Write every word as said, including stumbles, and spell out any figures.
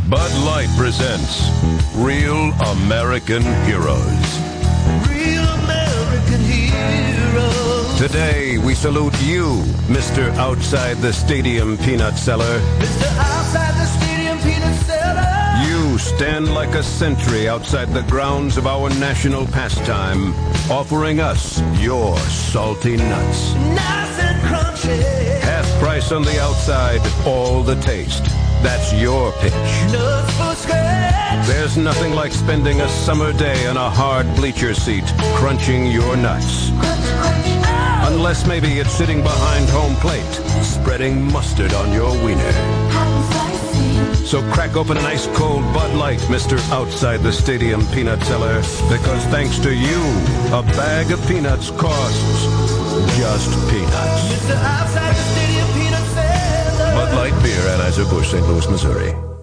Bud Light presents Real American Heroes. Real American heroes. Today, we salute you, Mister Outside the Stadium Peanut Seller. Mister Outside the Stadium Peanut Seller. You stand like a sentry outside the grounds of our national pastime, offering us your salty nuts. Nice and crunchy. Half price on the outside, all the taste. That's your pitch. Nuts for scratch. There's nothing like spending a summer day on a hard bleacher seat, crunching your nuts. Crunch, crunch, ow. Unless maybe it's sitting behind home plate, spreading mustard on your wiener. So crack open an ice cold Bud Light, Mister Outside the Stadium Peanut Seller, because thanks to you, a bag of peanuts costs just peanuts. Mister Outside the Stadium Peanut Seller. Bud Light Beer, Anheuser-Busch, Saint Louis, Missouri.